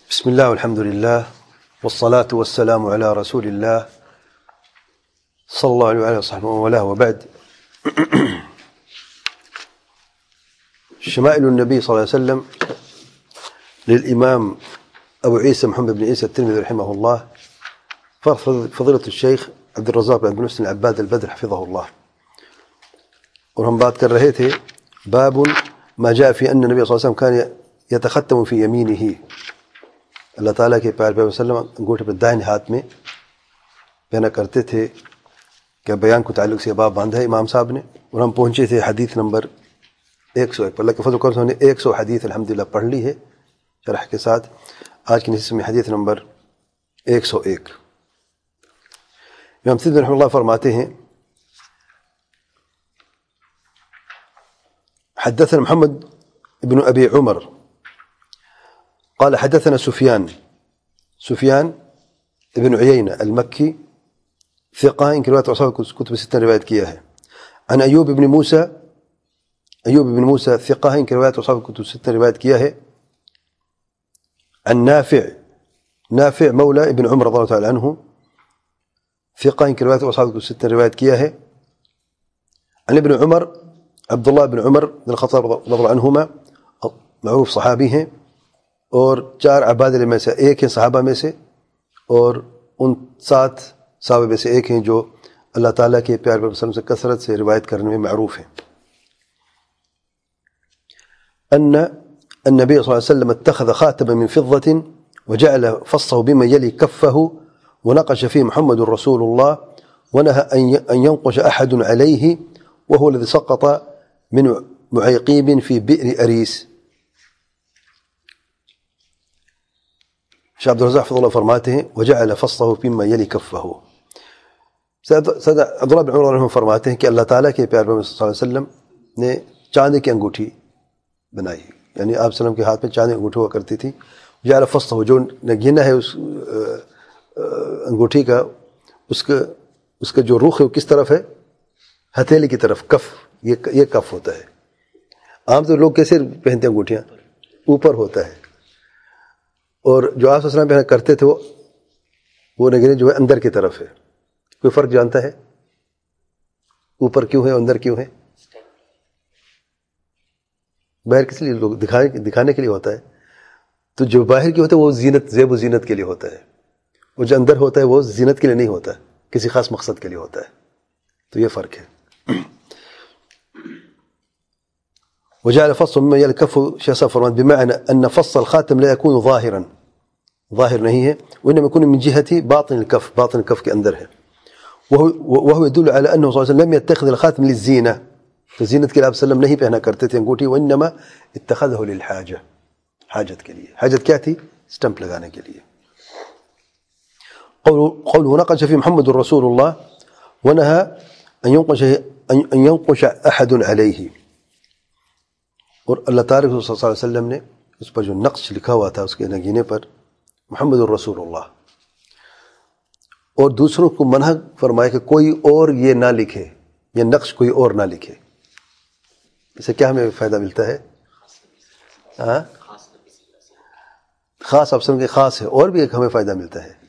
بسم الله والحمد لله والصلاة والسلام على رسول الله صلى الله عليه وآله وصحبه وله وبعد. شمائل النبي صلى الله عليه وسلم للإمام أبو عيسى محمد بن عيسى الترمذي رحمه الله، فضيلة الشيخ عبد الرزاق بن محسن العباد البدر حفظه الله. اور ہم بات کر رہے تھے باب ما جاء في أن النبي صلى الله عليه وسلم كان يتختم في يمينه. اللہ تعالیٰ کے پیارے پیغمبر صلی اللہ علیہ وسلم انگوٹھے پر دائیں ہاتھ میں پہنا کرتے تھے. کیا بیان کو تعلق سے باب باندھا ہے امام صاحب نے، اور ہم پہنچے تھے حدیث نمبر 101 پر. اللہ کے فضل و کرم سے 100 حدیث الحمدللہ پڑھ لی ہے شرح کے ساتھ. آج کی نشست میں حدیث نمبر 101. امام سیدی رحمہ اللہ فرماتے ہیں حدثنا محمد ابن أبي عمر قال حدثنا سفيان ابن عيينة المكي ثقة إن رواية أصحاب كتب 6 رواية كياه. عن أيوب بن موسى ثقة إن رواية أصحاب كتب 6 رواية كياه. عن نافع مولى ابن عمر رضي الله تعالى عنه ثقة إن رواية أصحاب كتب 6 رواية كياه. عن ابن عمر عبد الله بن عمر بن الخطاب رضي الله عنهما معروف صحابی ہیں اور 4 عبادلہ میں سے ایک ہیں، صحابہ میں سے، اور ان 7 صحابہ میں سے ایک ہیں جو اللہ تعالیٰ کے پیارے پیغمبر صلی اللہ علیہ وسلم سے کثرت سے روایت کرنے میں معروف ہیں. ان النبي صلى الله عليه وسلم اتخذ خاتما من فضة وجعل فصه بما يلي كفه ونقش فيه محمد رسول الله ونهى أن ينقش أحد عليه وهو الذي سقط من معيقيب في بئر أريس. شاہ عبدالرزاق حفظ اللہ فرماتے ہیں وجعل فصه بما يلي كفه. سید عبداللہ بن عمر رحمہ فرماتے ہیں کہ اللہ تعالیٰ کے پیارے پیغمبر صلی اللہ علیہ وسلم نے چاندی کی انگوٹھی بنائی، یعنی آپ وسلم کے ہاتھ میں چاندی کی انگوٹھی ہوا کرتی تھی. جعل فصه جو نگینہ ہے اس انگوٹھی کا، اس کا جو رخ ہے وہ کس طرف ہے؟ ہتھیلی کی طرف. کف، یہ کف ہوتا ہے. عام طور لوگ کیسے پہنتے ہیں انگوٹھیاں؟ اوپر ہوتا ہے. اور جو آپ صلی اللہ علیہ وسلم پہنا کرتے تھے وہ نگینے جو ہے اندر کی طرف ہے. کوئی فرق جانتا ہے؟ اوپر کیوں ہے، اندر کیوں ہے؟ باہر کس لیے؟ لوگ دکھانے کے لیے ہوتا ہے. تو جو باہر کی ہوتا ہے وہ زینت، زیب و زینت کے لیے ہوتا ہے، اور جو اندر ہوتا ہے وہ زینت کے لیے نہیں ہوتا، کسی خاص مقصد کے لیے ہوتا ہے. تو یہ فرق ہے. وجعل فص مما يلي كفه شيخ فرمان بمعنى أن فص الخاتم لا يكون ظاهرا، ظاهر نہیں ہے، وإنما يكون من جهة باطن الكف، باطن الكف کے اندر ہے. وهو يدل على أنه صلى الله عليه وسلم لم يتخذ الخاتم للزينة، فزينة کے لیے آپ صلی اللہ علیہ وسلم نہیں پہنا کرتے تھے انگوٹھی، وإنما اتخذه للحاجة، حاجت کے لیے. حاجت کیا تھی؟ سٹمپ لگانے کے لیے. قوله نقش في محمد رسول الله ونهى أن ينقش أحد عليه. اور اللہ تعالیٰ صلی اللہ علیہ وسلم نے اس پر جو نقش لکھا ہوا تھا اس کے نگینے پر محمد الرسول اللہ، اور دوسروں کو منع فرمایا کہ کوئی اور یہ نہ لکھے، یہ نقش کوئی اور نہ لکھے. اسے کیا ہمیں فائدہ ملتا ہے؟ خاص افسروں کے خاص ہے. اور بھی ایک ہمیں فائدہ ملتا ہے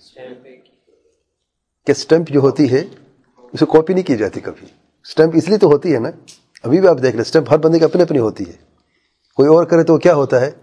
کہ سٹمپ جو ہوتی ہے اسے کاپی نہیں کی جاتی کبھی. سٹمپ اس لیے تو ہوتی ہے نا، ابھی بھی آپ دیکھ لیں سٹمپ ہر بندے کی اپنی اپنی ہوتی ہے. کوئی اور کرے تو وہ کیا ہوتا ہے؟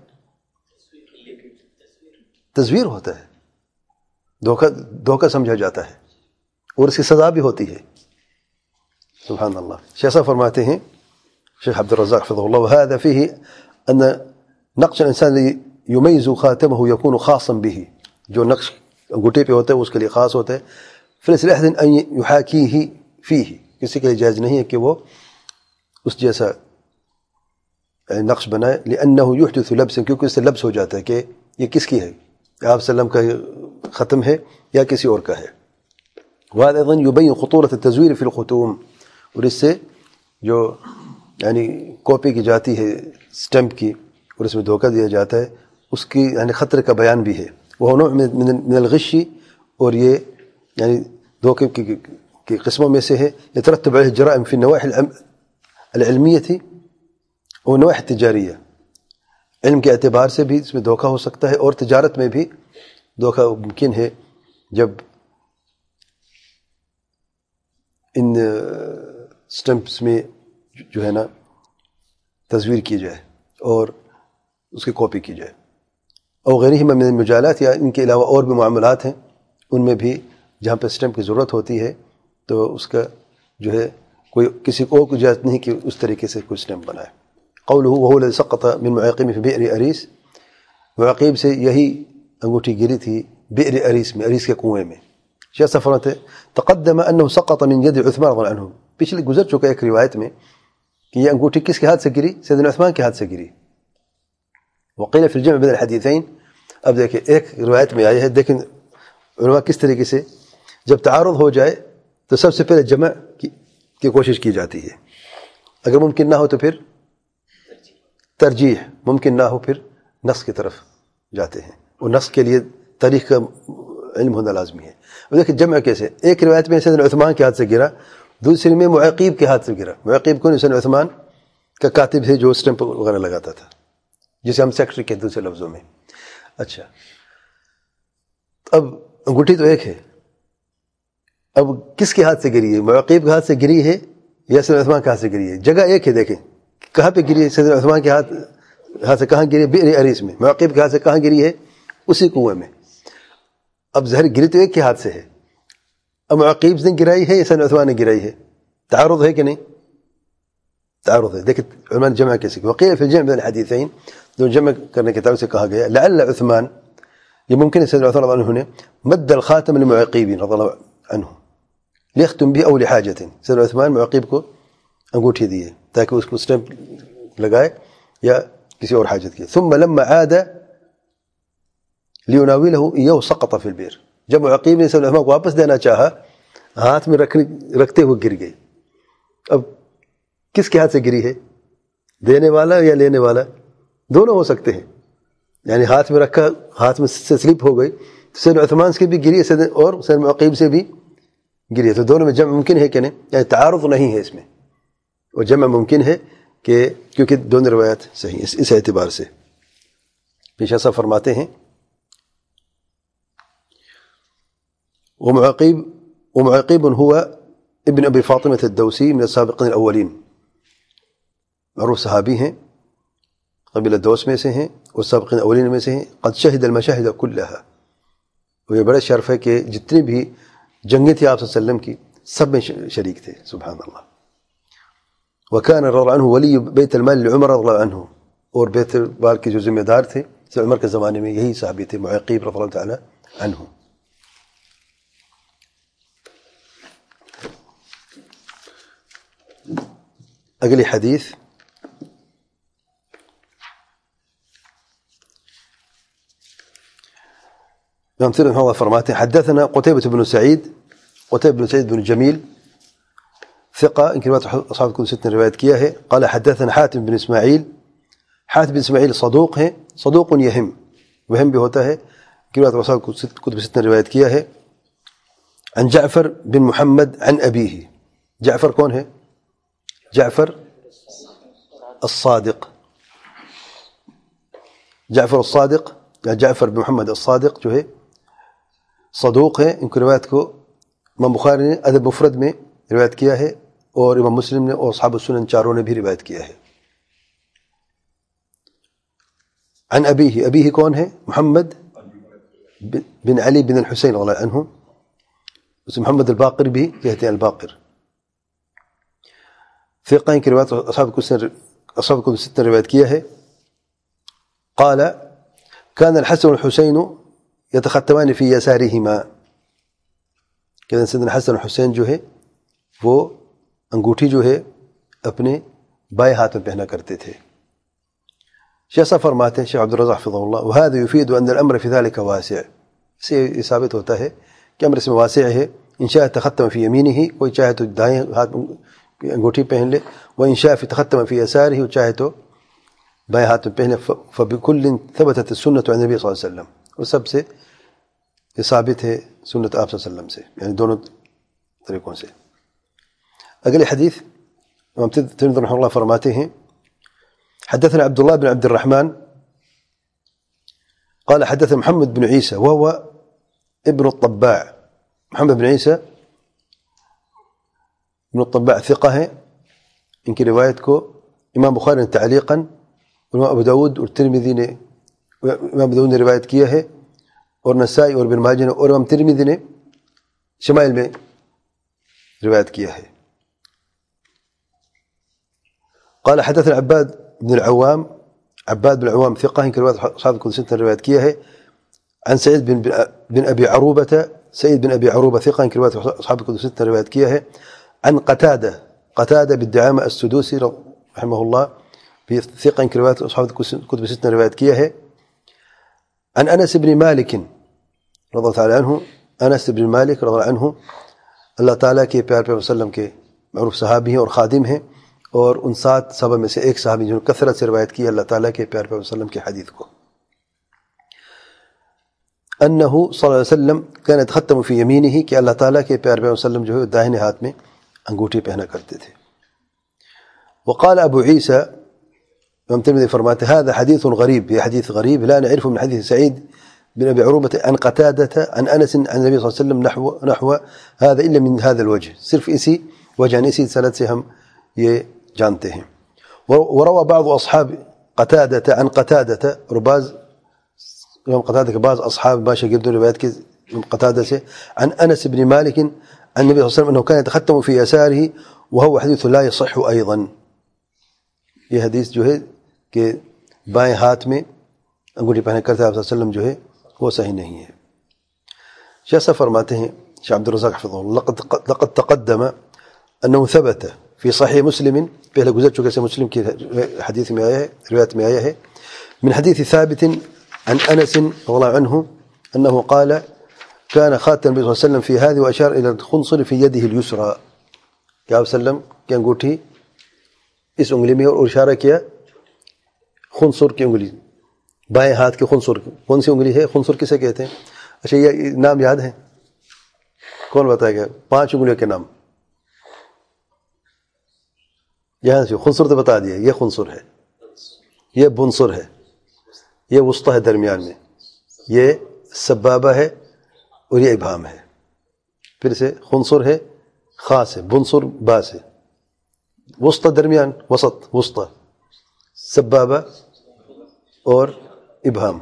تصویر ہوتا ہے، دھوکہ سمجھا جاتا ہے، اور اس کی سزا بھی ہوتی ہے. سبحان اللہ. شیخ صاحب فرماتے ہیں شیخ عبد الرزاق حفظه الله وهذا فيه أن نقش الإنسان يميز خاتمه يكون خاصا به. جو نقش انگوٹھے پہ ہوتا ہے اس کے لیے خاص ہوتا ہے. فليس لأحد أن يحاكيه فيه، کسی کے لیے جائز نہیں ہے کہ وہ اس جیسا نقش بنائے. لأنه يحدث لبسا، کیونکہ اس سے لبس ہو جاتا ہے کہ یہ کس کی ہے، آپ صلی اللہ علیہ وسلم کا ختم ہے یا کسی اور کا ہے. وهذا أيضا يبين خطورة التزوير في الختوم. اور اس سے جو یعنی کاپی کی جاتی ہے سٹمپ کی اور اس میں دھوکہ دیا جاتا ہے، اس کی یعنی خطرے کا بیان بھی ہے. وہ نوع من الغش، اور یہ یعنی دھوکے کی قسموں میں سے ہے. يترتب عليه الجرائم في النواحي العلمية والنواحي التجارية. علم کے اعتبار سے بھی اس میں دھوکہ ہو سکتا ہے، اور تجارت میں بھی دھوکہ ممکن ہے جب ان سٹمپس میں جو ہے نا تصویر کی جائے اور اس کی کاپی کی جائے، اور غیرہما من المجالات، یا ان کے علاوہ اور بھی معاملات ہیں ان میں بھی جہاں پہ سٹمپ کی ضرورت ہوتی ہے تو اس کا جو ہے کوئی کسی کو اجازت نہیں کہ اس طریقے سے کوئی سٹمپ بنائے. قوله وهو الذي سقط من معاقب في بئر أريس، معاقب سے یہی انگوٹھی گری تھی بئر أريس میں، أريس کے کنویں میں. کیا سفرت ہے؟ تقدم انه سقط من يد عثمان رضي الله عنه، پچھلے گزر چکا ایک روایت میں کہ یہ انگوٹھی کس کے ہاتھ سے گری؟ سیدنا عثمان کے ہاتھ سے گری. وقيل في الجمع بين الحديثين، اب دیکھیں ایک روایت میں آئی ہے، دیکھیں علماء کس طریقے سے جب تعارض ہو جائے تو سب سے پہلے جمع کی کوشش کی جاتی ہے، اگر ممکن نہ ہو تو پھر ترجیح، ممکن نہ ہو پھر نص کی طرف جاتے ہیں، اور نص کے لیے تاریخ کا علم ہونا لازمی ہے. اور دیکھیں جمع کیسے، ایک روایت میں سیدنا عثمان کے ہاتھ سے گرا، دوسری میں معاقب کے ہاتھ سے گرا. معاقب کون؟ سیدنا عثمان کا کاتب ہے جو اسٹمپ وغیرہ لگاتا تھا، جسے ہم سیکرٹری کہتے ہیں دوسرے لفظوں میں. اچھا، اب انگوٹھی تو ایک ہے، اب کس کے ہاتھ سے گری ہے؟ معاقب کے ہاتھ سے گری ہے یا سیدنا عثمان کے ہاتھ سے گری ہے؟ جگہ ایک ہے، دیکھیں کہاں پہ گری ہے. سیدنا عثمان کے ہاتھ سے کہاں گری ہے؟ بئر أريس میں. معاقب کے ہاتھ سے کہاں گری ہے؟ اسی کنویں میں. اب ظاہر گری تو ایک کے ہاتھ سے ہے، اب معاقب نے گرائی ہے یا سیدنا عثمان نے گرائی ہے؟ تعارض ہے کہ نہیں؟ تعارض ہے. دیکھیں علماء نے جمع کیسے. وقيل في الجمع بين الحديثين، جو جمع کرنے کے تعلق سے کہا گیا لعل عثمان، یہ ممکن ہے سیدنا عثمان رضی اللہ عنہ نے مد الخاتم للمعاقبین رضی اللہ عنہ لیختم به او لحاجت، سیدنا عثمان معاقب کو انگوٹھی دی ہے تاکہ اس کو سٹمپ لگائے یا کسی اور حاجت کی. ثم لما عاد ليناوله اياه سقط في البئر، جب معاقب نے سیدنا عثمان کو واپس دینا چاہا ہاتھ میں رکھتے ہوئے گر گئے. اب کس کے ہاتھ سے گری ہے؟ دینے والا یا لینے والا؟ دونوں ہو سکتے ہیں، یعنی ہاتھ میں رکھا، ہاتھ میں سے سلپ ہو گئی، سیدنا عثمان سے بھی گری ہے اور سیدنا معاقب سے بھی گری ہے، تو دونوں میں جمع ممکن ہے کہ نہیں؟ یعنی تعارض نہیں ہے اس میں، اور جمع ممکن ہے کہ کیونکہ دونوں روایت صحیح اس اعتبار سے. پیش ایسا فرماتے ہیں ومعاقب هو ابن ابی فاطمة الدوسی من السابقین الاولین، معروف صحابی ہیں، قبیلہ دوس میں سے ہیں اور سابقین اولین میں سے ہیں. قد شہد المشاہد کلها، وہ یہ بڑا شرف ہے کہ جتنی بھی جنگیں تھی آپ صلی اللہ علیہ وسلم کی سب میں شریک تھے. سبحان اللہ. وكان رضي الله عنه ولی بیت المال لعمر رضی اللہ عنہ، اور بیت المال کے جو ذمہ دار تھے عمر کے زمانے میں یہی صحابی تھے معاقب رضی اللہ تعالی عنہ. اگلی حدیث امام ترمذی رحمہ اللہ فرماتے ہیں حدثنا قتيبة بن سعيد، قتيبة بن سعيد بن جميل ثقة، ان کی روایت اصحاب الكتب الستة نے روایت کیا ہے. قال حدثنا حاتم بن اسماعیل، حاتم بن اسماعیل صدوق ہیں، صدوق یہم، وہم بھی ہوتا ہے، ان کی روایت اصحاب الكتب الستة نے روایت کیا ہے. عن جعفر بن محمد عن ابیہ، جعفر کون ہے؟ جعفر الصادق، جعفر الصادق یا جعفر بن محمد الصادق جو ہے صدوق ہے. ان کی روایت کو امام بخاری نے ادب مفرد میں روایت کیا ہے اور امام مسلم نے اور اصحاب السنن چاروں نے بھی روایت کیا ہے. عن ابیہ، ابیہ کون ہے؟ محمد بن علی بن الحسین رضی اللہ عنہ، اسے محمد الباقر بھی کہتے ہیں، الباقر. ثقہ، ان کی روایت اصحاب کو الستة نے روایت کیا ہے. قال كان الحسن والحسين يتختمان في يسارهما، کہ سیدنا حسن حسین جو ہے وہ انگوٹھی جو ہے اپنے بائیں ہاتھ میں پہنا کرتے تھے. شیخ فرماتے ہیں شیخ عبدالرزاق حفظہ اللہ وهذا يفيد ان الامر في ذلك واسع، اس سے ثابت ہوتا ہے کہ امر اس میں واسع ہے. ان شاء تختم في يمينه، کوئی چاہے تو دائیں ہاتھ انگوٹھی پہن لے، وان شاء تختم في يساره، اور چاہے تو بائیں ہاتھ میں پہنے. فبكل ثبتت السنة عن النبي صلی اللہ علیہ وسلم، اور سب سے یہ ثابت ہے سنت آپ صلی اللہ علیہ وسلم سے، یعنی دونوں طریقوں سے. اگلی حدیث امام ترمذی رحمہ اللہ فرماتے ہیں حدثنا عبد الله بن عبد الرحمن قال حدثنا محمد بن عيسى وهو ابن الطباع. محمد بن عيسى ابن الطباع ثقة ہے, ان کی روایت کو امام بخاری نے تعلیقاً, امام ابو داود اور ترمذی نے, امام ابو داود نے روایت کیا ہے, اور نسائی اور ابن ماجہ نے, اور امام ترمذی نے شمائل میں روایت کیا ہے. قال حدثنا عباد بن العوام. عباد بن العوام ثقة, ان کی روایت اصحاب الكتب الستة نے روایت کیا ہے. عن سعيد بن أبي عروبة. سعيد بن أبي عروبة ثقة, ان کی روایت اصحاب الكتب الستة نے روایت کیا ہے. عن قتادة بالدعامة السدوسي رحمه الله, في ثقة, ان کی روایت اصحاب الكتب الستة نے روایت کیا ہے. عن أنس بن مالك رضي الله تعالى عنه. انس بن مالک رضی اللہ عنہ اللہ تعالیٰ کے پیار پیغمبر صلی اللہ علیہ وسلم کے معروف صحابی ہیں اور خادم ہیں, اور ان 7 صحابہ میں سے ایک صحابی جنہوں نے کثرت سے روایت کی ہے اللہ تعالیٰ کے پیار پیغمبر صلی اللہ علیہ وسلم کے حدیث کو. انہ صلی اللہ علیہ وسلم کان یتختم فی یمینہ, کہ اللہ تعالیٰ کے پیار پیغمبر صلی اللہ علیہ وسلم جو ہے داہنے ہاتھ میں انگوٹھی پہنا کرتے تھے. وقال ابو عیسیٰ, امام ترمذی فرماتے هذا حدیث غریب, یہ حدیث غریب, لا نعرف من حدیث سعید بن أبي عروبة عن قتادة عن أنس عن النبي صلى الله عليه وسلم نحو هذا إلا من هذا الوجه, صرف اسی وجہ اسی سند سے ہم یہ جانتے ہیں. وروى بعض أصحاب قتادة عن قتادة, اور بعض امام قتادة کے بعض اصحاب ما شاگردوں نے روایت کی قتادة سے عن أنس بن مالك عن النبي صلى الله عليه وسلم أنه كان يتختم في يساره وهو حديث لا يصح أيضا. یہ حدیث جو ہے کہ بائیں ہاتھ میں انگوٹھی پہنا کرتے ہیں آپ صلی اللہ علیہ وسلم جو ہے وہ صحیح نہیں ہے. شیخ صاحب فرماتے ہیں, شیخ عبد الرزاق حفظہ اللہ, لقد تقدم انه ثبت في صحيح مسلم, پہلے گزر چکے سے مسلم کی حدیث میں آیا ہے, روایت میں آیا ہے, من حدیث ثابت عن انس رضی اللہ عنہ انه قال كان خاتم النبي صلى الله عليه وسلم في هذه واشار الى الخنصر في يده اليسرى, کہ آپ صلی اللہ علیہ وسلم کی انگوٹھی اس انگلی میں, اور اشارہ کیا خنصر کی انگلی, بائیں ہاتھ کے خنصر. کون سی انگلی ہے خنصر, کسے کہتے ہیں؟ اچھا یہ نام یاد ہے, کون بتائے گا 5 انگلیوں کے نام؟ یہاں سے خنصر تو بتا دیا, یہ خنصر ہے, یہ بنصر ہے, یہ وسطی ہے درمیان میں, یہ سبابہ ہے, اور یہ ابہام ہے. پھر سے خنصر ہے, خاص ہے, بنصر باس ہے, وسطی درمیان, وسط وسطی, سبابہ اور ابہام.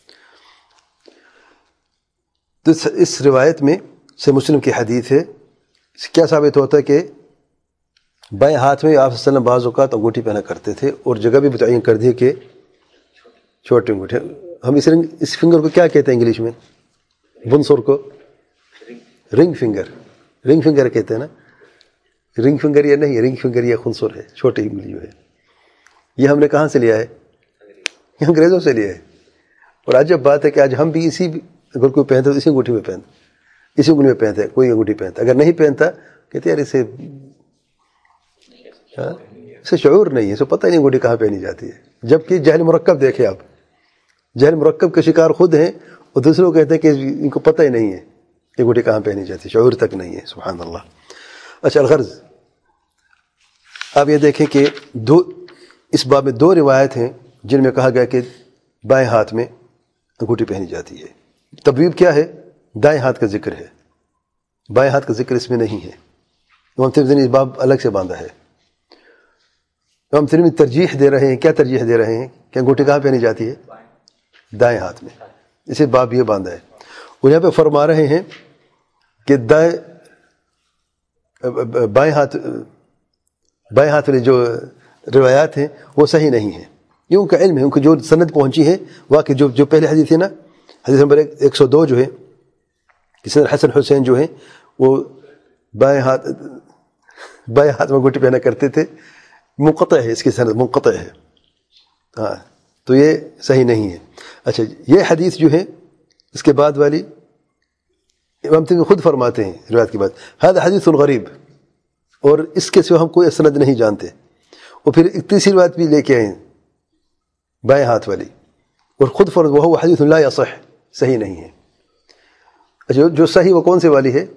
تو اس روایت میں سے مسلم کی حدیث ہے, کیا ثابت ہوتا ہے کہ بائیں ہاتھ میں آپ صلی اللہ علیہ وسلم بعض اوقات انگوٹھی پہنا کرتے تھے, اور جگہ بھی متعین کر دی کہ چھوٹی انگوٹھی. ہم اس فنگر کو کیا کہتے ہیں انگلش میں؟ بنصر کو رنگ فنگر, رنگ فنگر کہتے ہیں نا. رنگ فنگر یہ نہیں, رنگ فنگر یہ خنصر ہے, چھوٹی انگلی جو ہے. یہ ہم نے کہاں سے لیا ہے؟ انگریزوں سے لیا ہے. اور عجب بات ہے کہ آج ہم بھی اسی, اگر کوئی پہنتا ہے تو اسی انگوٹھی میں پہنتا, اسی انگلی میں پہنتا ہے, کوئی انگوٹھی پہنتا. اگر نہیں پہنتا کہتے یار اسے شعور نہیں ہے, اسے پتہ نہیں انگوٹھی کہاں پہنی جاتی ہے. جبکہ جہل مرکب دیکھیں آپ, جہل مرکب کے شکار خود ہیں, اور دوسروں کو کہتے ہیں کہ ان کو پتہ ہی نہیں ہے کہ انگوٹھی کہاں پہنی جاتی ہے, شعور تک نہیں ہے. سبحان اللہ. اچھا الغرض, آپ یہ دیکھیں کہ اس باب میں 2 روایت ہیں جن میں کہا گیا کہ بائیں ہاتھ میں انگوٹھی پہنی جاتی ہے. تبویب کیا ہے؟ دائیں ہاتھ کا ذکر ہے, بائیں ہاتھ کا ذکر اس میں نہیں ہے. امام ترمذی نے اس باب الگ سے باندھا ہے. امام ترمذی ترجیح دے رہے ہیں, کیا ترجیح دے رہے ہیں کہ انگوٹھی کہاں پہنی جاتی ہے؟ دائیں ہاتھ میں. اسے باب یہ باندھا ہے. اور یہاں پہ فرما رہے ہیں کہ بائیں ہاتھ والی جو روایات ہیں وہ صحیح نہیں ہیں. یہ ان کا علم ہے, ان کو جو سند پہنچی ہے واقعی جو پہلے حدیث ہے نا, حدیث نمبر 102 جو ہے, اس میں حسن حسین جو ہیں وہ بائیں ہاتھ میں انگوٹھی پہنا کرتے تھے, منقطع ہے, اس کی سند منقطع ہے. ہاں, تو یہ صحیح نہیں ہے. اچھا یہ حدیث جو ہے اس کے بعد والی, امام ترمذی خود فرماتے ہیں روایت کے بعد هذا حدیث غریب, اور اس کے سوا ہم کوئی سند نہیں جانتے. اور پھر ایک تیسری روایت بھی لے کے آئے بائیں ہاتھ والی, اور خود فرض وہ حدیث لا یصح, صحیح نہیں ہے. اچھا جو صحیح وہ کون سے والی ہے؟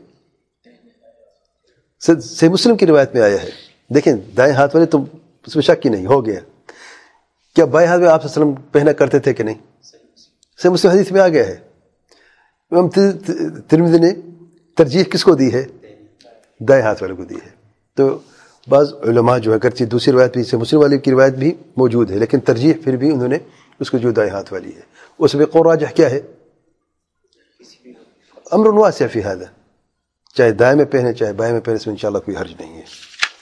صحیح مسلم کی روایت میں آیا ہے. دیکھیں دائیں ہاتھ والی تو اس میں شک ہی نہیں, ہو گیا. کیا بائیں ہاتھ میں آپ صلی اللہ علیہ وسلم پہنا کرتے تھے کہ نہیں؟ سے مسلم حدیث میں آ گیا ہے. امام ترمذی نے ترجیح کس کو دی ہے؟ دائیں ہاتھ والے کو دی ہے. تو بعض علماء جو ہے اگرچہ دوسری روایت بھی سے مسلم والے کی روایت بھی موجود ہے لیکن ترجیح پھر بھی انہوں نے اس کو جو دائیں ہاتھ والی ہے. اس میں قول راجح کیا ہے؟ امر واسع فی هذا، چاہے دائیں میں پہنے چاہے بائیں میں پہنے، اس میں انشاءاللہ کوئی حرج نہیں ہے.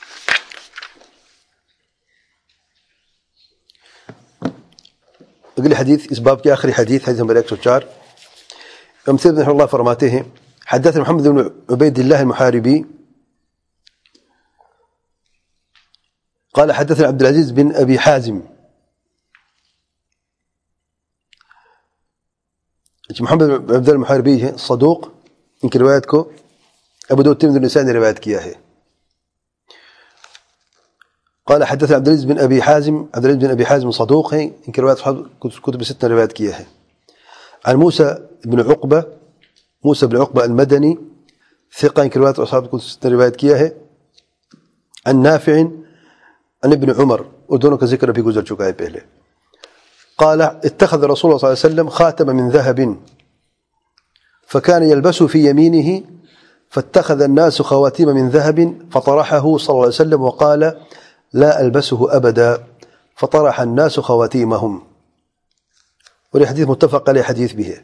اگلی حدیث اس باب کی آخری حدیث نمبر 104. امام سید رحمہ اللہ فرماتے ہیں حدثنا محمد بن عبید اللہ المحاربی قال حدثنا عبد العزيز بن ابي حازم. محمد بن عبد الله المحاربی ہے صدوق، ان کی روایت کو ابو داؤد ترمذی والنسائی نے روایت کیا ہے. قال حدثنا عبد العزيز بن ابي حازم، عبد العزيز بن ابي حازم صدوق ہیں، ان کی روایت کتب ستہ نے روایت کیا ہے. عن موسى بن عقبة، موسى بن عقبة المدني ثقة، ان کی روایت اصحاب کتب ستہ نے روایت کیا ہے. عن نافع عن ابن عمر، اور دونوں کا ذکر ابھی گزر چکا ہے پہلے. قال اتخذ رسول الله صلى الله عليه وسلم خاتم من ذهب فكان يلبسه في يمينه فاتخذ الناس خواتيم من ذهب فطرحه صلى الله عليه وسلم وقال لا ألبسه أبدا فطرح الناس خواتيمهم. وله حديث متفق عليه حديث به.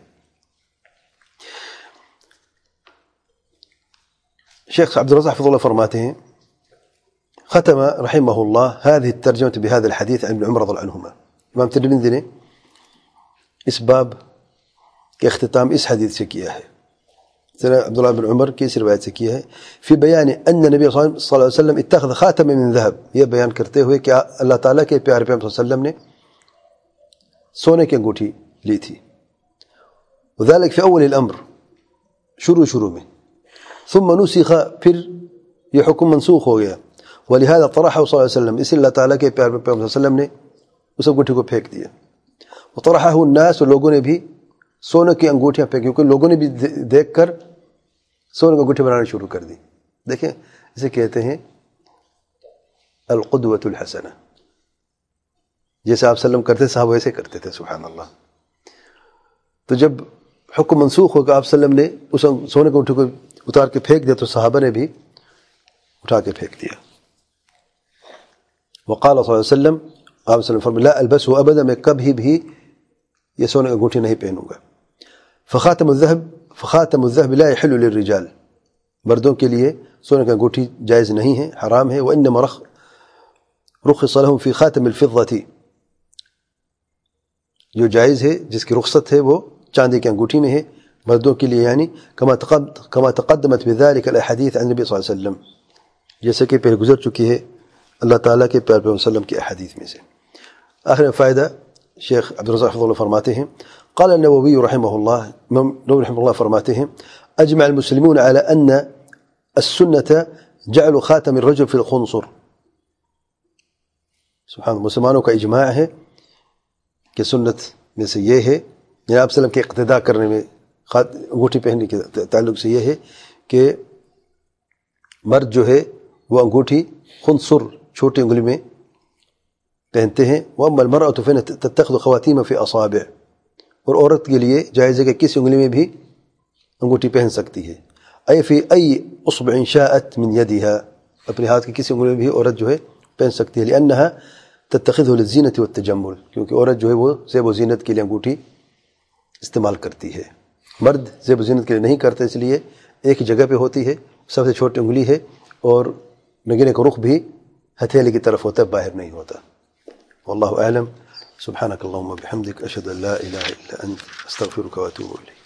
شيخ عبد الرزاق حفظه الله فرماته ختم رحمه الله هذه الترجمة بهذا الحديث عن ابن عمر رضي الله عنهما. امام ترمذی نے اس باب کے اختتام اس حدیث سے کیا ہے، عبداللہ بن عمر کی اس روایت سے کیا ہے. فی بیان ان نبی صلی اللہ علیہ وسلم اتخذ خاتم من ذهب، یہ بیان کرتے ہوئے کہ اللہ تعالیٰ کے پیارے پیغمبر صلی اللہ علیہ وسلم نے سونے کی انگوٹھی لی تھی. وذلك فی اول الامر، شروع میں. ثم نسخ، پھر یہ حکم منسوخ ہو گیا. ولہذا طرحه صلی اللہ علیہ وسلم، اس اللہ تعالیٰ کے پیارے پیغمبر صلی اللہ علیہ وسلم نے اس انگوٹھی کو پھینک دیا. وطرحه الناس، لوگوں نے بھی سونے کی انگوٹھیاں پھینکی، کیونکہ لوگوں نے بھی دیکھ کر سونے کی انگوٹھی بنانا شروع کر دی. دیکھیں اسے کہتے ہیں القدوۃ الحسنہ، جیسے آپ وسلم کرتے صحابہ ویسے کرتے تھے. سبحان اللہ. تو جب حکم منسوخ ہو کہ آپ وسلم نے اس سونے کی انگوٹھی کو اتار کے پھینک دیا تو صحابہ نے بھی اٹھا کے پھینک دیا. وقال صلی اللہ علیہ وسلم، آپ وسلم فرمایا لا البسه ابدا، میں کبھی بھی یہ سونے کی انگوٹھی نہیں پہنوں گا. فخاتم الذهب لا يحل للرجال، مردوں کے لیے سونے کی انگوٹھی جائز نہیں ہے، حرام ہے. وانما رخص لهم في خاتم الفضة، جو جائز ہے جس کی رخصت ہے وہ چاندی کی انگوٹھی میں ہے مردوں کے لیے، یعنی كما تقدمت بذلك الاحاديث عن النبي صلی اللہ علیہ وسلم، جیسے کہ پہلے گزر چکی ہے اللہ تعالیٰ کے پیارے پیغمبر صلی اللہ علیہ وسلم کی احادیث میں سے. آخر میں فائدہ شیخ عبد الرزاق حفظہ اللہ فرماتے ہیں قال النووي رحمہ اللہ، امام نووی رحمہ اللہ فرماتے ہیں اجمع المسلمون على ان السنة جعل خاتم الرجل في الخنصر. سبحان اللہ، مسلمانوں کا اجماع ہے کہ سنت میں سے یہ ہے، یعنی آپ وسلم کے اقتداء کرنے میں انگوٹھی پہننے کے تعلق سے یہ ہے کہ مرد جو ہے وہ انگوٹھی خنصر چھوٹی انگلی میں پہنتے ہیں. وَأَمَّا الْمَرْأَةُ فَإِنَّهَا تَتَّخِذُ خَوَاتِيمَ فِي أَصَابِعِ، اور عورت کے لیے جائز ہے کہ کسی انگلی میں بھی انگوٹھی پہن سکتی ہے. أي في أي أصبع شاءت من يدها، اپنے ہاتھ کی کسی انگلی میں بھی عورت جو ہے پہن سکتی ہے. لأنها تتخذه للزینة والتجمل، کیونکہ عورت جو ہے وہ زیب و زینت کے لیے انگوٹھی استعمال کرتی ہے. مرد زیب و زینت کے لیے نہیں کرتے، اس لیے ایک جگہ پہ ہوتی ہے، سب سے چھوٹی انگلی ہے، اور نگینے کا رخ بھی ہتھیلی کی طرف ہوتا ہے، باہر نہیں ہوتا. واللہ اعلم. سبحانک اللہم وبحمدک، اشہد ان لا الہ الا انت، استغفرک واتوب الیک.